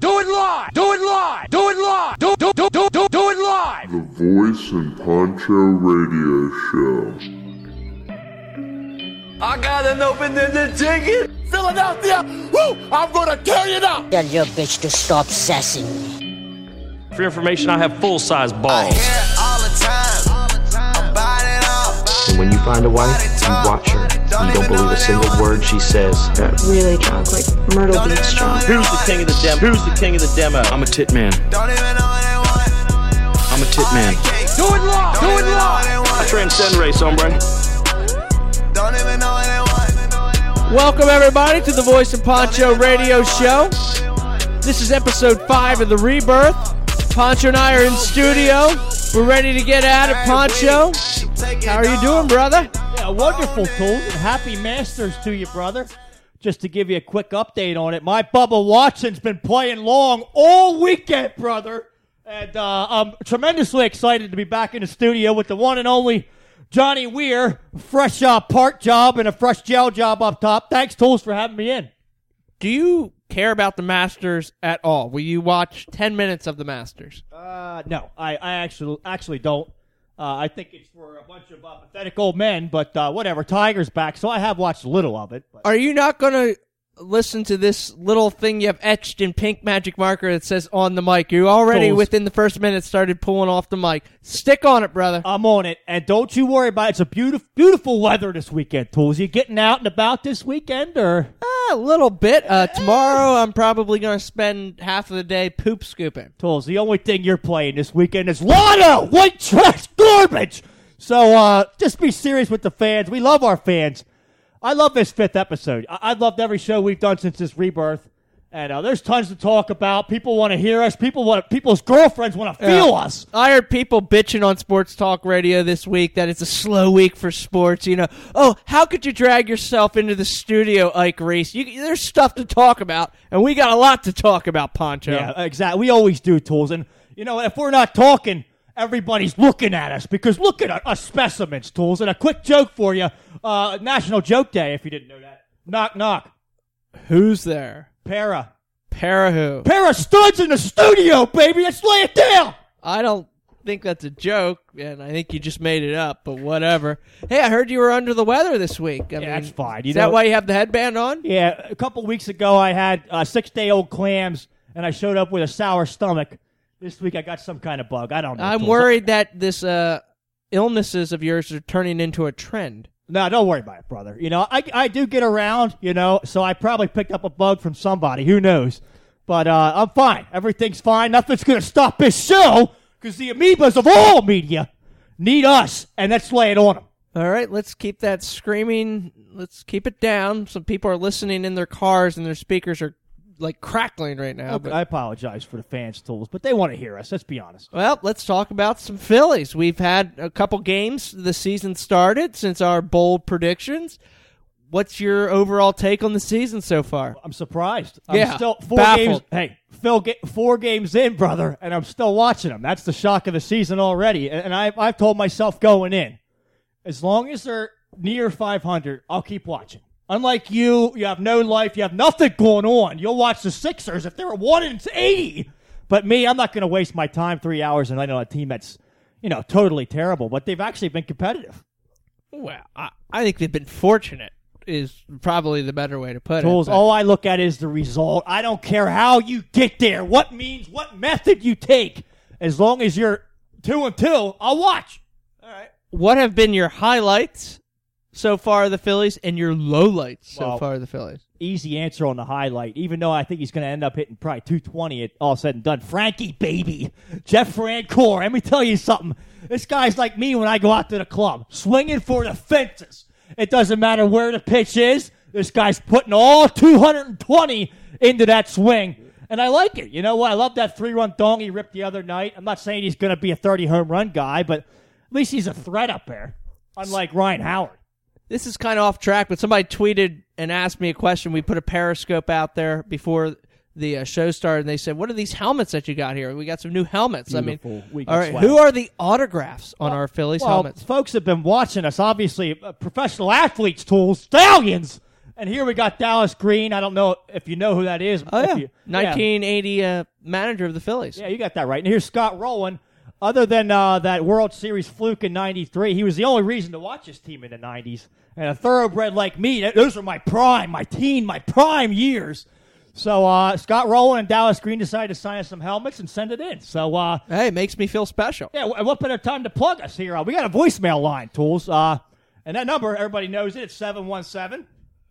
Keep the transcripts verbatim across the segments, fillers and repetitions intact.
Do it live! Do it live! Do it live! Do, do, do, do, do, do it live! The Voice and Poncho Radio Show. I got an open-ended ticket! Philadelphia! Woo! I'm gonna tear you down! Tell your bitch to stop sassing me. For your information, I have full-size balls. I hear it all the time. I'm buying it off. And when you find a wife, you watch her. You don't believe a single word she says. Got really drunk, like Myrtle Beach drunk. Who's the king of the demo? Who's the king of the demo? I'm a tit man. Don't even know what they want. I'm a tit man. Do it live! Do it live! I transcend race, hombre. Don't even know what they want. Welcome, everybody, to the Voice and Poncho Radio Show. This is episode five of The Rebirth. Poncho and I are in studio. We're ready to get at it, Poncho. How are you doing, brother? Yeah, wonderful, Tools. Happy Masters to you, brother. Just to give you a quick update on it, my Bubba Watson's been playing long all weekend, brother. And uh, I'm tremendously excited to be back in the studio with the one and only Johnny Weir. Fresh uh, park job and a fresh gel job up top. Thanks, Tools, for having me in. Do you care about the Masters at all? Will you watch ten minutes of the Masters? Uh, no, I, I actually actually don't. Uh, I think it's for a bunch of uh, pathetic old men, but uh, whatever. Tiger's back, so I have watched a little of it. But. Are you not going to listen to this little thing you have etched in pink magic marker that says on the mic? You already, Tools. within the first minute, started pulling off the mic. Stick on it, brother. I'm on it, and don't you worry about it. It's a beautiful, beautiful weather this weekend, Tools. You getting out and about this weekend, or? Ah, a little bit. Uh, tomorrow, I'm probably going to spend half of the day poop scooping. Tools, the only thing you're playing this weekend is Lotto! White trash garbage! So, uh, just be serious with the fans. We love our fans. I love this fifth episode. I- I've loved every show we've done since this rebirth. And uh, there's tons to talk about. People want to hear us. People want people's girlfriends want to feel Yeah. us. I heard people bitching on Sports Talk Radio this week that it's a slow week for sports. You know, oh, how could you drag yourself into the studio, Ike Reese? You, there's stuff to talk about, and we got a lot to talk about, Poncho. Yeah, exactly. We always do, Tools. And, you know, if we're not talking, everybody's looking at us because look at us specimens, Tools. And a quick joke for you. Uh, National Joke Day, if you didn't know that. Knock, knock. Who's there? Para. Para who? Para studs in the studio, baby. Let's lay it down. I don't think that's a joke, and I think you just made it up, but whatever. Hey, I heard you were under the weather this week. I Yeah, mean, that's fine. You is know, that why you have the headband on? Yeah, a couple weeks ago I had uh, six-day-old clams, and I showed up with a sour stomach. This week I got some kind of bug. I don't know. I'm Tools. worried that this uh, illnesses of yours are turning into a trend. No, don't worry about it, brother. You know, I, I do get around, you know, so I probably picked up a bug from somebody. Who knows? But uh, I'm fine. Everything's fine. Nothing's going to stop this show because the amoebas of all media need us, and let's lay it on them. All right, let's keep that screaming. Let's keep it down. Some people are listening in their cars, and their speakers are, like, crackling right now. Okay, but- I apologize for the fans, Tools, but they want to hear us. Let's be honest. Well, let's talk about some Phillies. We've had a couple games the season started since our bold predictions. What's your overall take on the season so far? I'm surprised. I'm Yeah, still four baffled. games. Hey, Phil, get four games in, brother, and I'm still watching them. That's the shock of the season already. And, and I've, I've told myself going in, as long as they're near five hundred, I'll keep watching. Unlike you, you have no life, you have nothing going on. You'll watch the Sixers if they're one and eighty. But me, I'm not going to waste my time three hours and I know a team that's, you know, totally terrible. But they've actually been competitive. Well, I, I think they've been fortunate is probably the better way to put Tools, it. but- all I look at is the result. I don't care how you get there, what means, what method you take. As long as you're two and two, I'll watch. All right. What have been your highlights so far of the Phillies and your lowlights so Well, far of the Phillies? Easy answer on the highlight, even though I think he's going to end up hitting probably two twenty at all said and done. Frankie, baby. Jeff Francoeur. Let me tell you something. This guy's like me when I go out to the club, swinging for the fences. It doesn't matter where the pitch is. This guy's putting all two hundred twenty into that swing. And I like it. You know what? I love that three-run dong he ripped the other night. I'm not saying he's going to be a thirty-home run guy, but at least he's a threat up there, unlike Ryan Howard. This is kind of off track, but somebody tweeted and asked me a question. We put a Periscope out there before the uh, show started, and they said, what are these helmets that you got here? We got some new helmets. Beautiful I mean, weekend all right, swag. who are the autographs on Well, our Phillies well, helmets? folks have been watching us, obviously, uh, professional athletes, Tools, Stallions. And here we got Dallas Green. I don't know if you know who that is. Oh, If yeah. you- nineteen eighty uh, manager of the Phillies. Yeah, you got that right. And here's Scott Rowland. Other than uh, that World Series fluke in ninety-three, he was the only reason to watch his team in the nineties. And a thoroughbred like me, that- those were my prime, my teen, my prime years. So uh, Scott Rowland and Dallas Green decided to sign us some helmets and send it in. So, uh, Hey, it makes me feel special. yeah, wh- what better time to plug us here? Uh, we got a voicemail line, Tools. Uh, and that number, everybody knows it. It's seven one seven,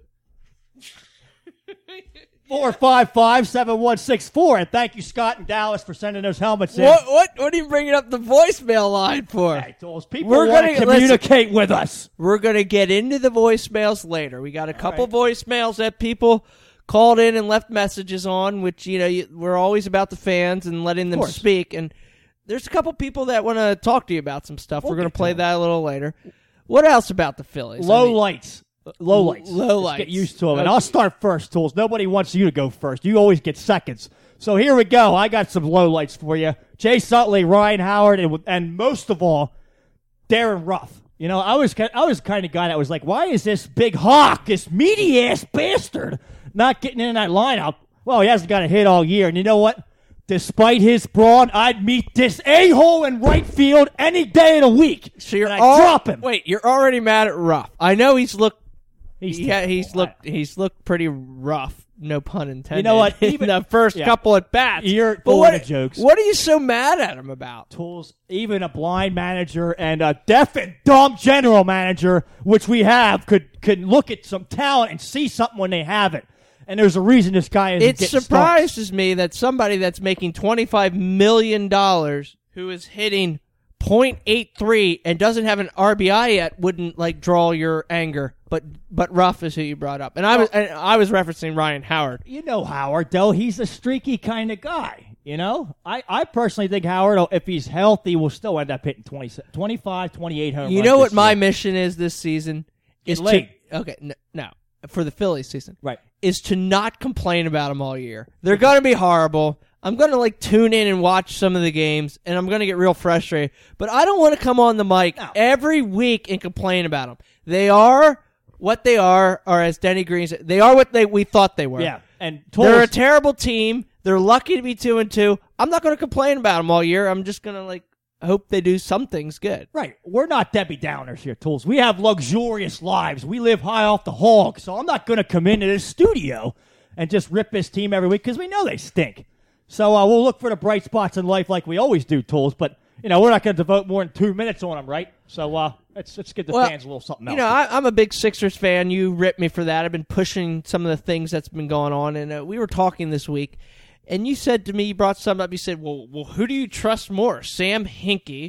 four five five, seven one six four. And thank you, Scott and Dallas, for sending those helmets in. What what what are you bringing up the voicemail line for? Hey, Tools, people We're want to gonna- communicate with us. We're going to get into the voicemails later. We got a couple voicemails that people called in and left messages on, which, you know, you, we're always about the fans and letting them course. speak. And there's a couple people that want to talk to you about some stuff. We'll we're going get to play to 'em. that a little later. What else about the Phillies? Low I mean, lights. Low lights. Low Let's lights. Get used to them. And Okay. I'll start first, Tools. Nobody wants you to go first. You always get seconds. So here we go. I got some low lights for you. Jay Sutley, Ryan Howard, and, and most of all, Darren Ruff. You know, I was ki- I was the kind of guy that was like, why is this big hawk, this meaty-ass bastard, not getting in that lineup? Well, he hasn't got a hit all year. And you know what? Despite his brawn, I'd meet this a-hole in right field any day of the week. So you're and I'd all, drop him. Wait, you're already mad at Ruff. I know he's looked He's yeah, terrible. he's looked he's looked pretty rough. No pun intended. You know what? in Even- the first yeah. couple at bats. You're But full what, of the jokes. What are you so mad at him about? Tools, even a blind manager and a deaf and dumb general manager, which we have, could could look at some talent and see something when they have it. And there's a reason this guy isn't It getting surprises me that somebody that's making twenty-five million dollars who is hitting point eight three and doesn't have an R B I yet wouldn't like draw your anger. But but Ruff is who you brought up, and I was and I was referencing Ryan Howard. You know Howard, though. He's a streaky kind of guy. You know? I, I personally think Howard, if he's healthy, will still end up hitting twenty, twenty-five, twenty-eight home You runs know what this my year. mission is this season? Is Get laid. to okay no, no for the Phillies season. Right. Is to not complain about them all year. They're going to be horrible. I'm going to like tune in and watch some of the games, and I'm going to get real frustrated. But I don't want to come on the mic No. every week and complain about them. They are what they are, or as Denny Green said, they are what they we thought they were. Yeah. And They're a Tools, terrible team. They're lucky to be two and two. I'm not going to complain about them all year. I'm just going to like hope they do some things good. right. We're not Debbie Downers here, Tools. We have luxurious lives. We live high off the hog. So I'm not going to come into this studio and just rip this team every week because we know they stink. So uh, we'll look for the bright spots in life like we always do, Tools. But, you know, we're not going to devote more than two minutes on them, right? So uh, let's, let's give the Well, fans a little something else. You know, I, I'm a big Sixers fan. You ripped me for that. I've been pushing some of the things that's been going on, and uh, we were talking this week, and you said to me, you brought something up. You said, "Well, well, who do you trust more, Sam Hinkie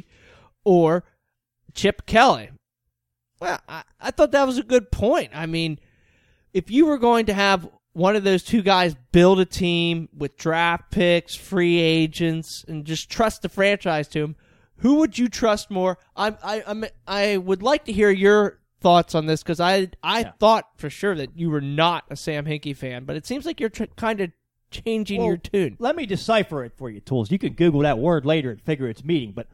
or Chip Kelly?" Well, I, I thought that was a good point. I mean, if you were going to have one of those two guys build a team with draft picks, free agents, and just trust the franchise to him, who would you trust more? I I I'm, I would like to hear your thoughts on this because I I Yeah. thought for sure that you were not a Sam Hinkie fan, but it seems like you're tr- kind of changing Well, your tune. Let me decipher it for you, Tools. You can Google that word later and figure its meaning. But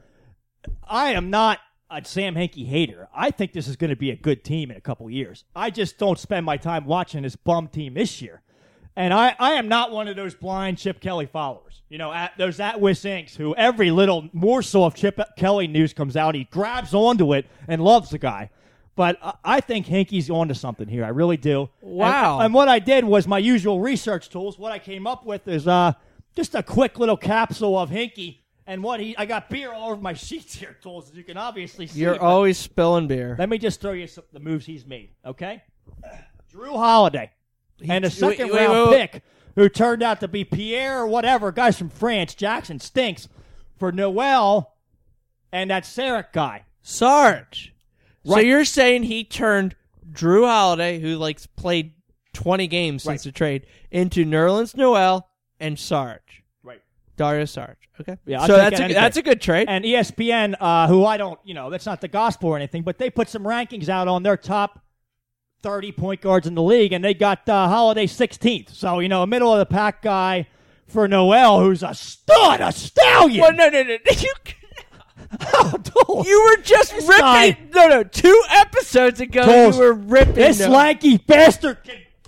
I am not a Sam Hinkie hater. I think this is going to be a good team in a couple years. I just don't spend my time watching this bum team this year. And I, I am not one of those blind Chip Kelly followers. You know, at, those Atwis Inks who every little morsel of Chip Kelly news comes out, he grabs onto it and loves the guy. But I, I think Hinkie's onto something here. I really do. Wow. And, and what I did was my usual research tools. What I came up with is uh, just a quick little capsule of Hinkie. And what he, I got beer all over my sheets here, Tools, as you can obviously see. You're but always spilling beer. Let me just throw you some, the moves he's made, okay? Drew Holiday, and a second wait, wait, round wait, wait. pick, who turned out to be Pierre or whatever, guys from France. Jackson stinks for Noel and that Sarek guy. Sarge. So Right. you're saying he turned Drew Holiday, who like played twenty games Right. since the trade, into Nerlens Noel and Sarge. Right. Dario Sarge. Okay. Yeah, I'll so take that's that a, any that's day. a good trade. And E S P N, uh, who I don't, you know, that's not the gospel or anything, but they put some rankings out on their top thirty point guards in the league, and they got uh, Holiday sixteenth. So, you know, a middle of the pack guy for Noel, who's a stud, a stallion. Well, no, no, no. You, Oh, Tools. you were just guy- ripping. No, no. Two episodes ago, Tools, you were ripping. This no. lanky bastard can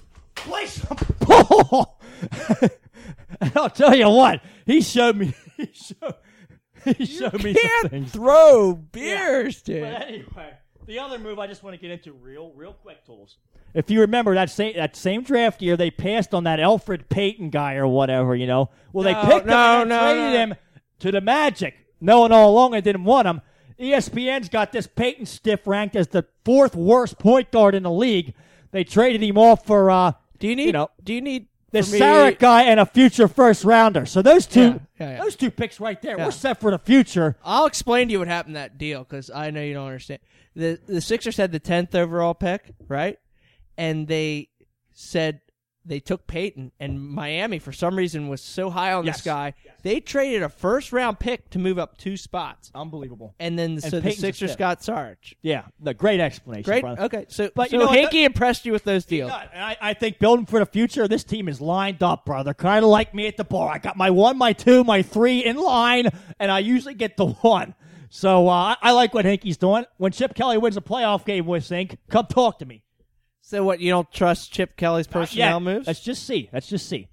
play some ball. And I'll tell you what, he showed me. He showed, he showed me some Can't things. throw beers, dude. But anyway, the other move I just want to get into real, real quick, Tools. If you remember that same that same draft year, they passed on that Elfrid Payton guy or whatever, you know. Well, they No, picked no, him and no, traded no. him to the Magic, knowing all along they didn't want him. E S P N's got this Payton stiff ranked as the fourth worst point guard in the league. They traded him off for uh, Do you need? you know, do you need the for me- Sarek guy and a future first rounder. So those two, Yeah, yeah, yeah. those two picks right there, Yeah. we're set for the future. I'll explain to you what happened in that deal because I know you don't understand. The the Sixers had the tenth overall pick, right? And they said they took Peyton, and Miami for some reason was so high on Yes. this guy. They traded a first round pick to move up two spots, Unbelievable. and then so the Peyton's a Sixers step. got Sarge. Yeah, the great explanation. Great. brother. Okay, so But so you know what, Hinkie impressed you with those deals. Yeah, and I, I think building for the future, this team is lined up, brother. Kind of like me at the bar. I got my one, my two, my three in line, and I usually get the one. So uh, I, I like what Hinkie's doing. When Chip Kelly wins a playoff game with Sink, come talk to me. So what? You don't trust Chip Kelly's personnel Not yet. moves? Let's just see. Let's just see.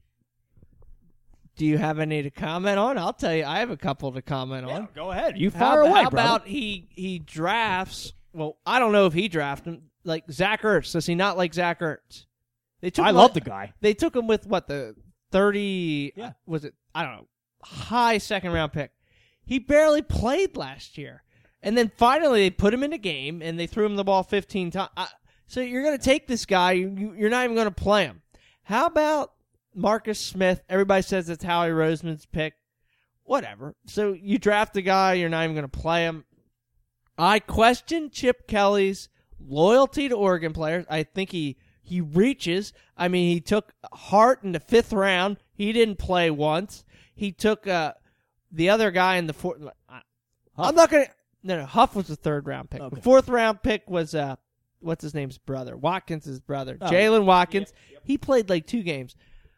Do you have any to comment on? I'll tell you, I have a couple to comment on. Go ahead. You How, fire away, how brother. about he he drafts? Well, I don't know if he drafted him like Zach Ertz. Does he not like Zach Ertz? They took I him love with- the guy. They took him with what the thirty? Yeah. Was it? I don't know. High second round pick. He barely played last year, and then finally they put him in a game and they threw him the ball fifteen times. So you're going to take this guy. You, you're not even going to play him. How about Marcus Smith? Everybody says it's Howie Roseman's pick. Whatever. So you draft a guy, you're not even going to play him. I question Chip Kelly's loyalty to Oregon players. I think he, he reaches. I mean, he took Hart in the fifth round. He didn't play once. He took uh, the other guy in the fourth. I'm not going to. No, no. Huff was the third round pick. Okay. The fourth round pick was, uh, what's his name's brother? Watkins' brother. Oh. Jalen Watkins. He played like two games.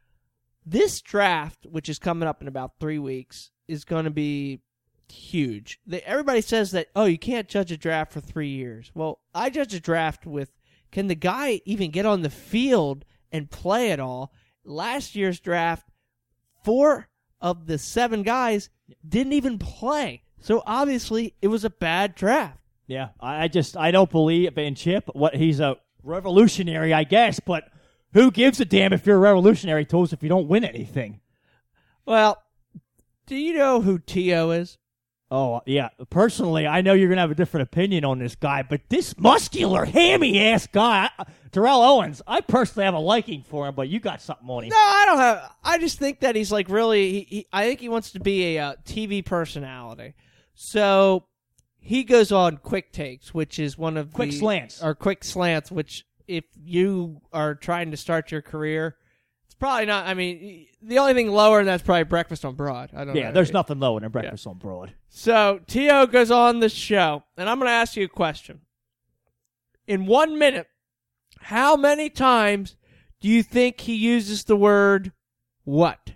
This draft, which is coming up in about three weeks, is going to be huge. They, everybody says that, oh, you can't judge a draft for three years. Well, I judge a draft with, can the guy even get on the field and play at all? Last year's draft, four of the seven guys didn't even play. So obviously, it was a bad draft. Yeah, I I just I don't believe in Chip. What he's a revolutionary, I guess, but who gives a damn if you're a revolutionary, Tools, if you don't win anything? Well, do you know who T O is? Oh, yeah. Personally, I know you're going to have a different opinion on this guy, but this muscular, hammy-ass guy, I- Terrell Owens, I personally have a liking for him, but you got something on him. No, I don't have. I just think that he's like really. He, he, I think he wants to be a uh, T V personality. So he goes on Quick Takes, which is one of Quick the, Slants. or Quick Slants, which if you are trying to start your career, it's probably not. I mean, the only thing lower than that's probably Breakfast on Broad. I don't know. Yeah, there's nothing lower than Breakfast on Broad. So T O goes on the show, and I'm going to ask you a question. In one minute, how many times do you think he uses the word what?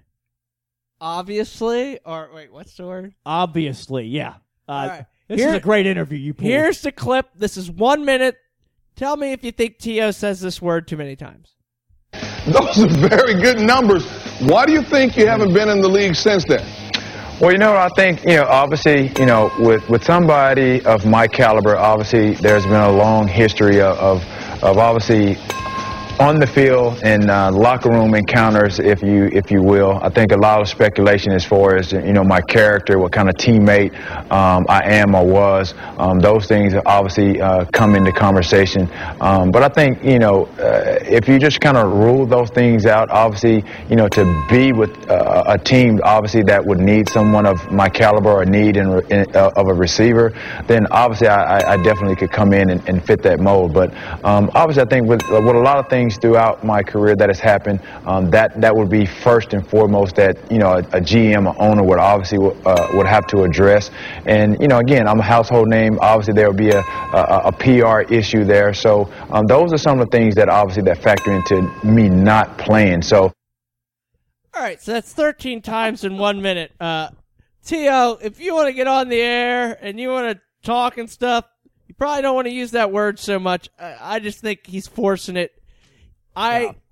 Obviously, or wait, what's the word? Obviously, yeah. Uh, All right. This Here- is a great interview you pulled. Here's the clip. This is one minute. Tell me if you think T O says this word too many times. Those are very good numbers. Why do you think you haven't been in the league since then? Well, you know, I think, you know, obviously, you know, with, with somebody of my caliber, obviously there's been a long history of, of, of obviously on the field and uh, locker room encounters, if you if you will. I think a lot of speculation as far as, you know, my character, what kind of teammate um, I am or was. Um, those things obviously uh, come into conversation. Um, but I think, you know, uh, if you just kind of rule those things out, obviously, you know, to be with uh, a team, obviously, that would need someone of my caliber or need in, in, uh, of a receiver, then obviously I, I definitely could come in and, and fit that mold. But um, obviously, I think with, with a lot of things throughout my career that has happened, um, that that would be first and foremost that, you know, a, a G M, or owner would obviously uh, would have to address. And, you know, again, I'm a household name. Obviously, there would be a, a, a P R issue there. So um, those are some of the things that obviously that factor into me not playing. So. All right, so that's thirteen times in one minute. Uh, T O, if you want to get on the air and you want to talk and stuff, you probably don't want to use that word so much. I, I just think he's forcing it. I Yeah.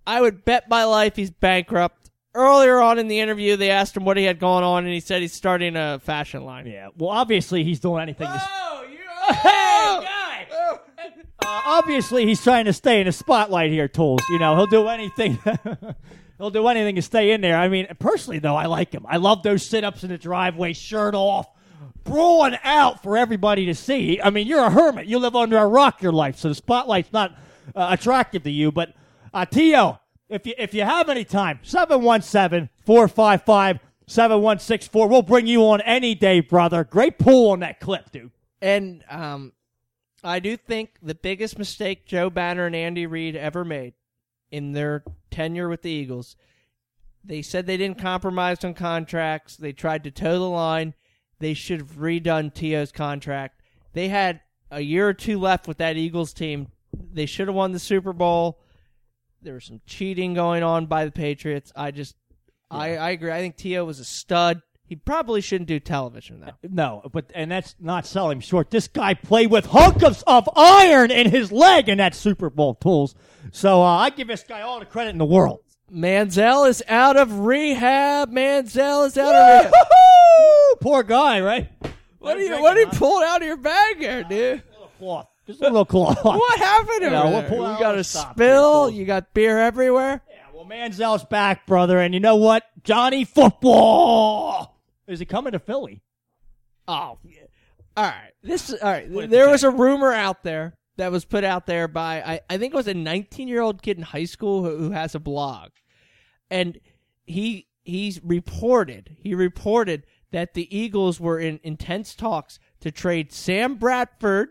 I would bet my life he's bankrupt. Earlier on in the interview, they asked him what he had going on, and he said he's starting a fashion line. Yeah, well, obviously he's doing anything to... Oh, you... Hey, guy! Uh, obviously he's trying to stay in the spotlight here, Tools. You know, he'll do anything... he'll do anything to stay in there. I mean, personally, though, I like him. I love those sit-ups in the driveway, shirt off, brawling out for everybody to see. I mean, you're a hermit. You live under a rock your life, so the spotlight's not uh, attractive to you. But, uh, Tio... If you if you have any time, seven one seven, four five five, seven one six four. We'll bring you on any day, brother. Great pull on that clip, dude. And um, I do think the biggest mistake Joe Banner and Andy Reid ever made in their tenure with the Eagles, they said they didn't compromise on contracts. They tried to toe the line. They should have redone Tio's contract. They had a year or two left with that Eagles team. They should have won the Super Bowl. There was some cheating going on by the Patriots. I just, yeah. I, I agree. I think Tio was a stud. He probably shouldn't do television, though. No, but and that's not selling him short. This guy played with hunks of iron in his leg in that Super Bowl, Tools. So uh, I give this guy all the credit in the world. Manziel is out of rehab. Manziel is out of rehab. Poor guy, right? What are you? What are you pulling out of your bag here, dude? Cloth. Just a little cloth. What happened to you know, her? we'll You got a spill. You got beer everywhere. Yeah, well, Manziel's back, brother, and you know what? Johnny Football is he coming to Philly? Oh, yeah. All right. This all right. There was a rumor out there that was put out there by I, I think it was a nineteen-year-old kid in high school who, who has a blog, and he he's reported he reported that the Eagles were in intense talks to trade Sam Bradford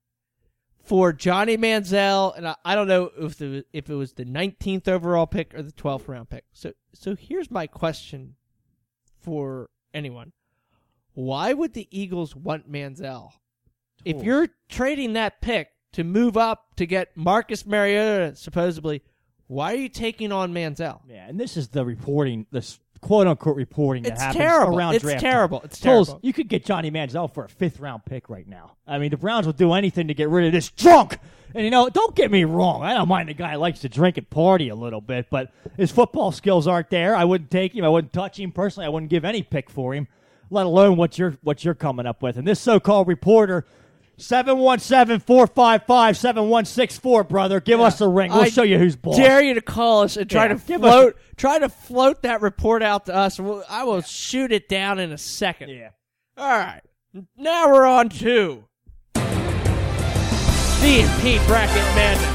for Johnny Manziel, and I, I don't know if the, if it was the nineteenth overall pick or the twelfth round pick. So so here's my question for anyone. Why would the Eagles want Manziel? If you're trading that pick to move up to get Marcus Mariota, supposedly, why are you taking on Manziel? Yeah, and this is the reporting, this quote-unquote reporting that it's happens terrible. around it's draft terrible. time. It's Tools, terrible. you could get Johnny Manziel for a fifth-round pick right now. I mean, the Browns will do anything to get rid of this drunk. And, you know, don't get me wrong. I don't mind the guy who likes to drink and party a little bit, but his football skills aren't there. I wouldn't take him. I wouldn't touch him personally. I wouldn't give any pick for him, let alone what you're, what you're coming up with. And this so-called reporter, seven one seven, four five five, seven one six four, brother. Give yeah. us a ring. We'll I show you who's boss. Dare you to call us and try yeah, to float try to float that report out to us. We'll, I will yeah. shoot it down in a second. Yeah. All right. Now we're on to D and P Bracket Madness.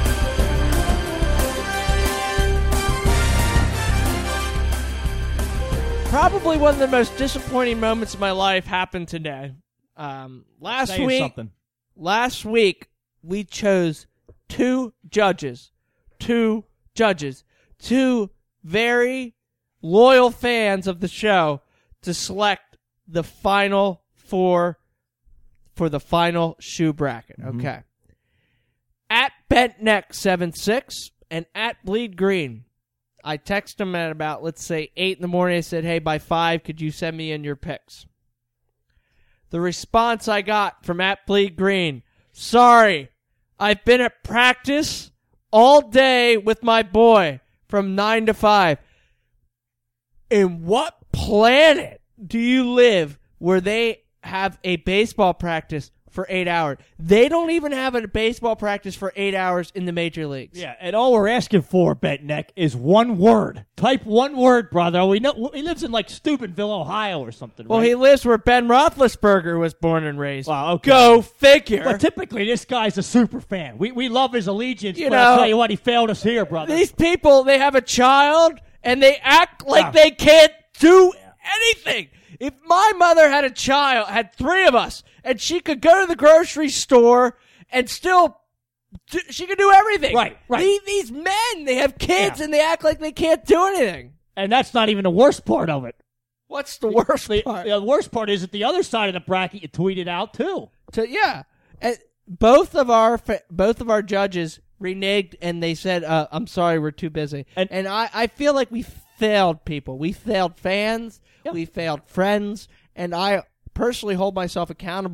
Probably one of the most disappointing moments of my life happened today. Um, last Say week, something. last week we chose two judges, two judges, two very loyal fans of the show to select the final four for the final shoe bracket. Mm-hmm. Okay, at Bentneck seven six and at Bleed Green. I texted them at about, let's say, eight in the morning. I said, hey, by five, could you send me in your picks? The response I got from at Bleed Green, sorry, I've been at practice all day with my boy from nine to five. In what planet do you live where they have a baseball practice for eight hours? They don't even have a baseball practice for eight hours in the major leagues. Yeah, and all we're asking for, Bentneck, is one word. Type one word, brother. We know he lives in like Steubenville, Ohio, or something. Well, right? he lives where Ben Roethlisberger was born and raised. Wow, okay. Go figure. But typically, this guy's a super fan. We we love his allegiance. You but know, I'll tell you what, he failed us here, brother. These people, they have a child and they act like Yeah. they can't do anything. If my mother had a child, had three of us, and she could go to the grocery store and still, do, she could do everything. Right, right. These, these men, they have kids Yeah. and they act like they can't do anything. And that's not even the worst part of it. What's the worst the, part? The worst part is at the other side of the bracket, you tweeted out too. So yeah, and both of our fa- both of our judges reneged and they said, uh, "I'm sorry, we're too busy." And, and I, I feel like we failed people. We failed fans. Yep. We failed friends. And I personally hold myself accountable.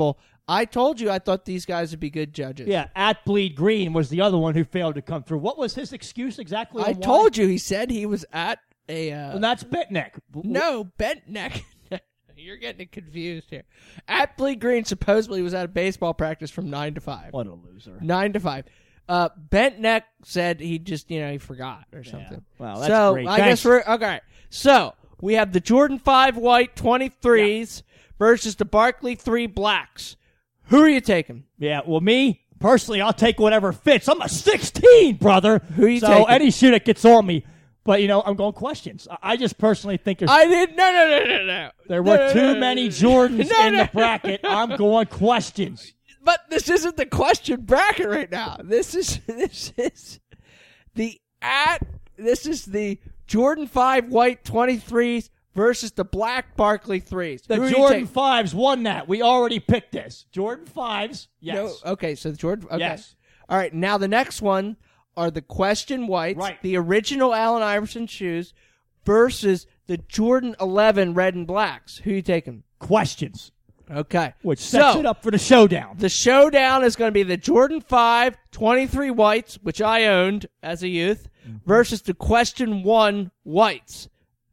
I told you I thought these guys would be good judges. Yeah, at Bleed Green was the other one who failed to come through. What was his excuse exactly? I told you. He said he was at a... Uh, and that's Bentneck. No, Bentneck. You're getting it confused here. At Bleed Green supposedly was at a baseball practice from nine to five. What a loser. nine to five. Uh, Bentneck said he just, you know, he forgot or something. Yeah. Wow, that's so, great. I Thanks. guess we're... Okay, so we have the Jordan five white twenty-threes yeah. versus the Barkley three blacks. Who are you taking? Yeah, well, me, personally, I'll take whatever fits. I'm a sixteen, brother. Who are you so taking? So any shoe that gets on me. But, you know, I'm going questions. I just personally think there's... I didn't... No, no, no, no, no. There were no, too no, no, many no, Jordans no, in no. the bracket. I'm going questions. But this isn't the question bracket right now. This is... This is the at... This is the Jordan five white twenty-threes versus the black Barkley threes. The Who Jordan fives won that. We already picked this. Jordan fives, yes. No, okay, so the Jordan... Okay. Yes. All right, now the next one are the question whites, right. the original Allen Iverson shoes, versus the Jordan eleven red and blacks. Who you taking? Questions. Okay. Which sets so, it up for the showdown. The showdown is going to be the Jordan five twenty-three whites, which I owned as a youth, mm-hmm. versus the question one whites.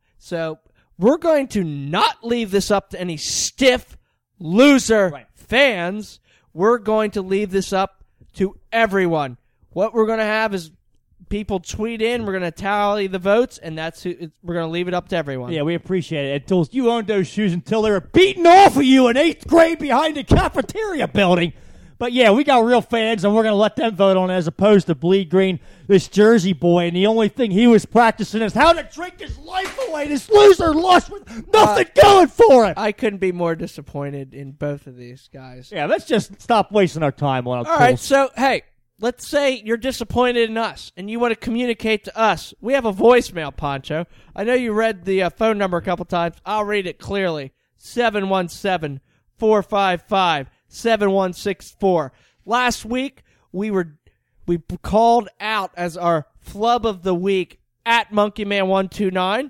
So we're going to not leave this up to any stiff loser right. fans. We're going to leave this up to everyone. What we're going to have is people tweet in. We're going to tally the votes, and that's who, we're going to leave it up to everyone. Yeah, we appreciate it. Until you owned those shoes until they were beaten off of you in eighth grade behind the cafeteria building. But, yeah, we got real fans, and we're going to let them vote on it as opposed to Bleed Green, this Jersey boy. And the only thing he was practicing is how to drink his life away. This loser lost with nothing uh, going for it. I couldn't be more disappointed in both of these guys. Yeah, let's just stop wasting our time on All right, so, hey. Let's say you're disappointed in us and you want to communicate to us. We have a voicemail, Poncho. I know you read the uh, phone number a couple times. I'll read it clearly. seven one seven, four five five, seven one six four. Last week, we were we called out as our flub of the week at Monkeyman one two nine.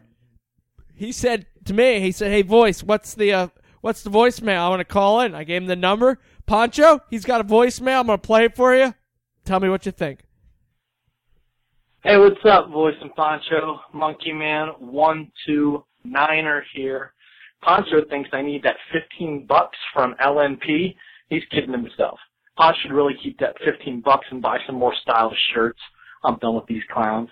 He said to me, he said, "Hey, voice, what's the uh, what's the voicemail? I want to call in." I gave him the number. Poncho, he's got a voicemail. I'm going to play it for you. Tell me what you think. Hey, what's up, Voice and Poncho? Monkey Man one two niner here. Poncho thinks I need that fifteen bucks from L N P. He's kidding himself. Poncho should really keep that fifteen bucks and buy some more stylish shirts. I'm done with these clowns.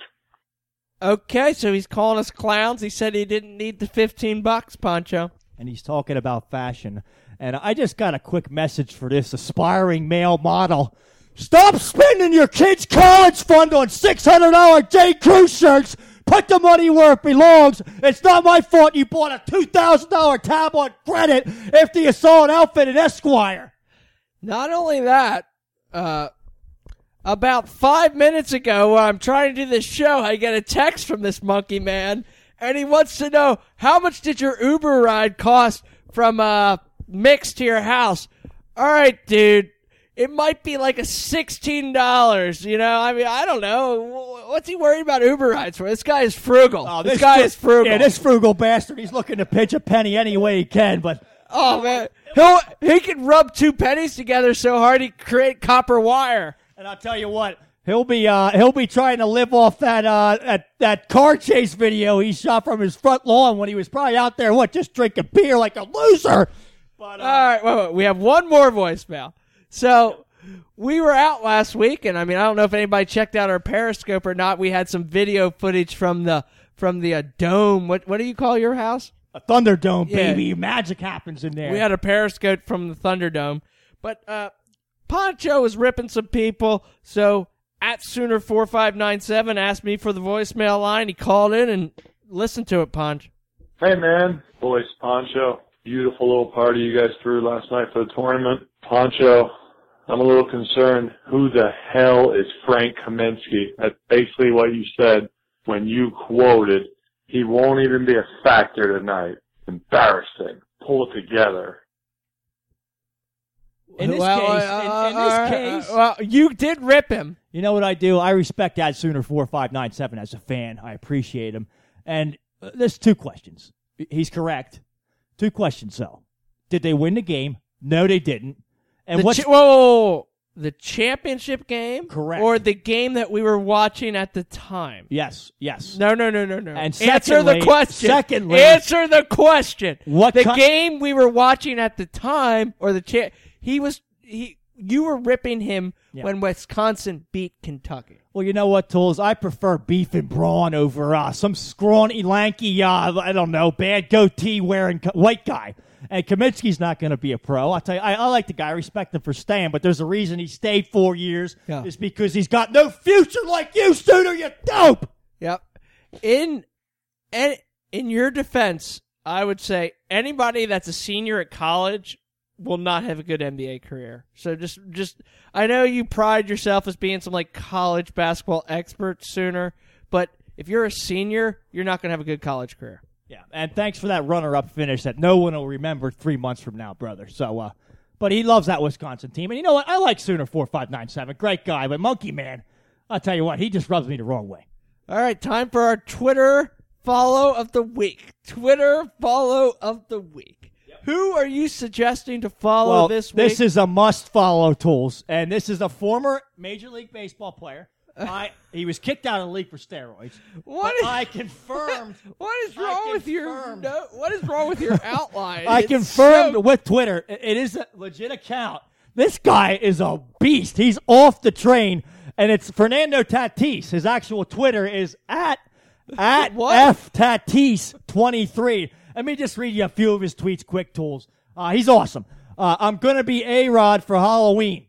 Okay, so he's calling us clowns. He said he didn't need the fifteen bucks, Poncho. And he's talking about fashion. And I just got a quick message for this aspiring male model. Stop spending your kids' college fund on six hundred dollars J. Crew shirts. Put the money where it belongs. It's not my fault you bought a two thousand dollars tab on credit after you saw an outfit at Esquire. Not only that, uh, about five minutes ago when I'm trying to do this show, I get a text from this monkey man, and he wants to know, how much did your Uber ride cost from uh, Mix to your house? All right, dude. It might be like a sixteen dollars, you know? I mean, I don't know. What's he worried about Uber rides for? This guy is frugal. Oh, this, this guy fru- is frugal. Yeah, this frugal bastard, he's looking to pitch a penny any way he can, but... Oh, man. He'll, he can rub two pennies together so hard he create copper wire. And I'll tell you what, he'll be uh, he'll be trying to live off that, uh, that, that car chase video he shot from his front lawn when he was probably out there, what, just drinking beer like a loser. But, uh, All right, wait, wait. We have one more voicemail. So... We were out last week, and I mean, I don't know if anybody checked out our Periscope or not. We had some video footage from the from the uh, dome. What what do you call your house? A Thunderdome, Yeah. baby. Magic happens in there. We had a Periscope from the Thunderdome, but uh, Poncho was ripping some people. So at Sooner four five nine seven asked me for the voicemail line. He called in and listened to it. Poncho. Hey man, Voice Poncho. Beautiful little party you guys threw last night for the tournament. Poncho. I'm a little concerned. Who the hell is Frank Kaminsky? That's basically what you said when you quoted, he won't even be a factor tonight. Embarrassing. Pull it together. In this well, case, uh, in, in this uh, case, uh, well, you did rip him. You know what I do? I respect that Sooner four five nine seven as a fan. I appreciate him. And uh, there's two questions. He's correct. Two questions, though. Did they win the game? No, they didn't. And the what's cha- whoa, whoa, whoa, the championship game, correct, or the game that we were watching at the time? Yes, yes. No, no, no, no, no. And answer secondly, the question. Secondly, answer the question. What the ki- game we were watching at the time, or the cha- he was he. You were ripping him Yeah. when Wisconsin beat Kentucky. Well, you know what, Tools? I prefer beef and brawn over uh, some scrawny, lanky, uh, I don't know, bad goatee-wearing co- white guy. And Kaminsky's not going to be a pro. I'll tell you, I, I like the guy. I respect him for staying, but there's a reason he stayed four years. Yeah. It's because he's got no future like you, Sooner, you dope! Yep. In, in, in your defense, I would say anybody that's a senior at college will not have a good N B A career. So just, just, I know you pride yourself as being some like college basketball expert, Sooner, but if you're a senior, you're not going to have a good college career. Yeah, and thanks for that runner-up finish that no one will remember three months from now, brother. So, uh, but he loves that Wisconsin team. And you know what? I like Sooner four five nine seven. Great guy, but Monkey Man, I'll tell you what, he just rubs me the wrong way. All right, time for our Twitter follow of the week. Twitter follow of the week. Who are you suggesting to follow well, this week? This is a must-follow, Tools, and this is a former Major League Baseball player. I He was kicked out of the league for steroids. What but is, I confirmed. What, what is wrong with your no, What is wrong with your outline? I It's confirmed so- with Twitter. It, it is a legit account. This guy is a beast. He's off the train, and it's Fernando Tatis. His actual Twitter is at at F Tatis twenty-three. Let me just read you a few of his tweets, quick, Tools. Uh, he's awesome. Uh, I'm going to be A-Rod for Halloween.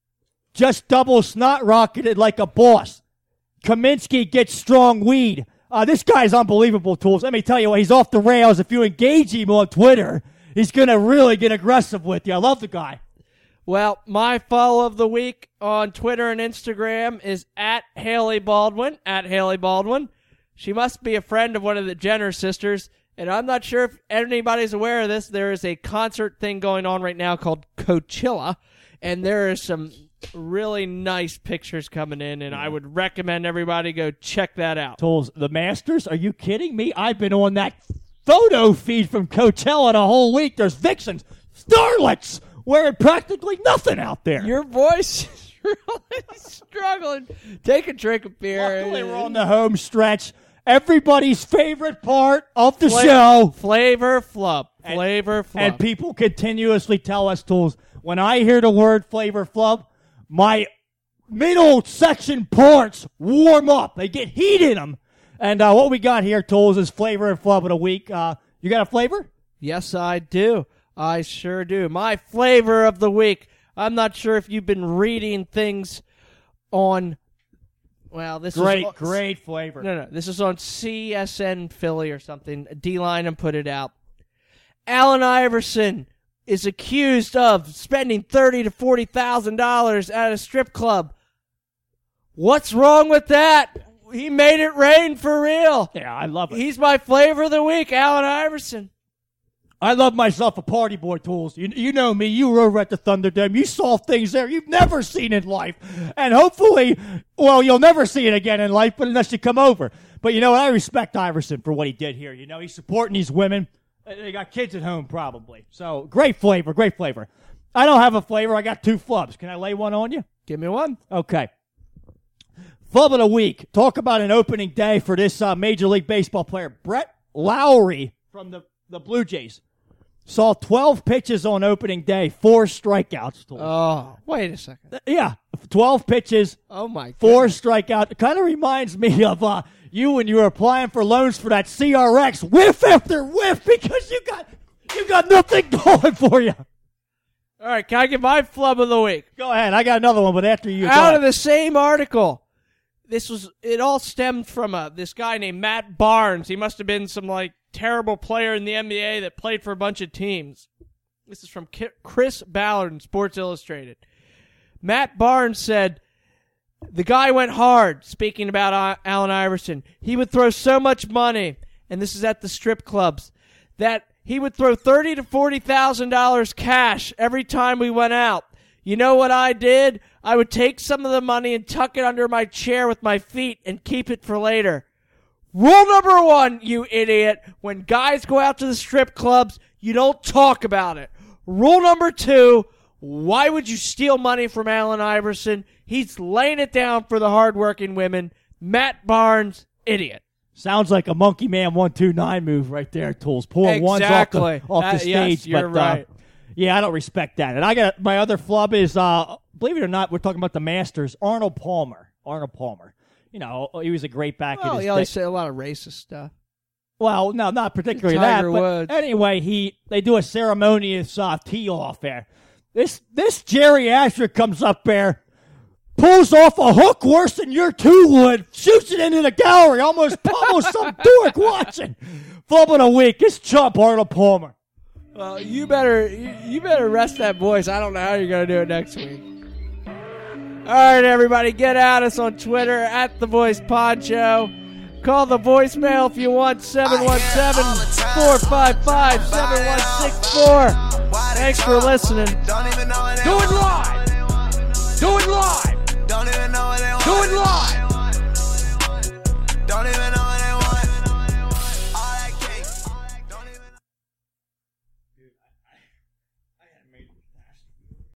Just double snot rocketed like a boss. Kaminsky gets strong weed. Uh, this guy's unbelievable, Tools. Let me tell you what, he's off the rails. If you engage him on Twitter, he's going to really get aggressive with you. I love the guy. Well, my follow of the week on Twitter and Instagram is at Haley Baldwin, at Haley Baldwin. She must be a friend of one of the Jenner sisters. And I'm not sure if anybody's aware of this. There is a concert thing going on right now called Coachella, and there are some really nice pictures coming in, and I would recommend everybody go check that out. Tools, the Masters? Are you kidding me? I've been on that photo feed from Coachella the whole week. There's vixens, starlets, wearing practically nothing out there. Your voice is really struggling. Take a drink of beer. Luckily, we're on the home stretch. Everybody's favorite part of the Fla- show. Flavor Flub. Flavor and, Flub. And people continuously tell us, Tools, when I hear the word Flavor Flub, my middle section parts warm up. They get heat in them. And uh, what we got here, Tools, is Flavor and Flub of the week. Uh, you got a flavor? Yes, I do. I sure do. My flavor of the week. I'm not sure if you've been reading things on... Well, this great, is great flavor. No, no, this is on C S N Philly or something. D-Line and put it out. Allen Iverson is accused of spending thirty to forty thousand dollars at a strip club. What's wrong with that? He made it rain for real. Yeah, I love it. He's my flavor of the week, Allen Iverson. I love myself a party boy, Tools. You, you know me. You were over at the Thunderdome. You saw things there you've never seen in life. And hopefully, well, you'll never see it again in life, but unless you come over. But you know what? I respect Iverson for what he did here. You know, he's supporting these women. They got kids at home, probably. So, great flavor, great flavor. I don't have a flavor. I got two flubs. Can I lay one on you? Give me one. Okay. Flub of the week. Talk about an opening day for this uh, Major League Baseball player. Brett Lowry from the, the Blue Jays. Saw twelve pitches on opening day, four strikeouts. Oh, wait a second. Yeah, twelve pitches. Oh, my God. Four strikeouts. It kind of reminds me of uh, you when you were applying for loans for that C R X, whiff after whiff, because you got you got nothing going for you. All right, can I get my flub of the week? Go ahead. I got another one, but after you. Out of the same article. This was, it all stemmed from uh, this guy named Matt Barnes. He must have been some, like, terrible player in the N B A that played for a bunch of teams. This is from Chris Ballard in Sports Illustrated. Matt Barnes said, the guy went hard, speaking about Allen Iverson. He would throw so much money, and this is at the strip clubs, that he would throw thirty thousand to forty thousand dollars cash every time we went out. You know what I did? I would take some of the money and tuck it under my chair with my feet and keep it for later. Rule number one, you idiot, when guys go out to the strip clubs, you don't talk about it. Rule number two, Why would you steal money from Allen Iverson? He's laying it down for the hardworking women. Matt Barnes, idiot. Sounds like a Monkey Man one two nine move right there, Tools. Pulling exactly. ones off the, off uh, the stage. Yes, you're but, right. Uh, yeah, I don't respect that. And I got my other flub is, uh, believe it or not, we're talking about the Masters. Arnold Palmer. Arnold Palmer. You know, he was a great back Well, in his he always day. said a lot of racist stuff. Well, no, not particularly Tiger that. But Woods. anyway, he they do a ceremonious uh, tee off there. This this geriatric comes up there, pulls off a hook worse than your two would, shoots it into the gallery, almost pummels some dork watching. Flub of the week, it's Chump Arnold Palmer. Well, you better you, you better rest that voice. I don't know how you're gonna do it next week. All right, everybody, get at us on Twitter at The Voice Poncho. Call the voicemail if you want, seven one seven, four five five, seven one six four. Thanks for listening. Do it live. Do it live. Do it live.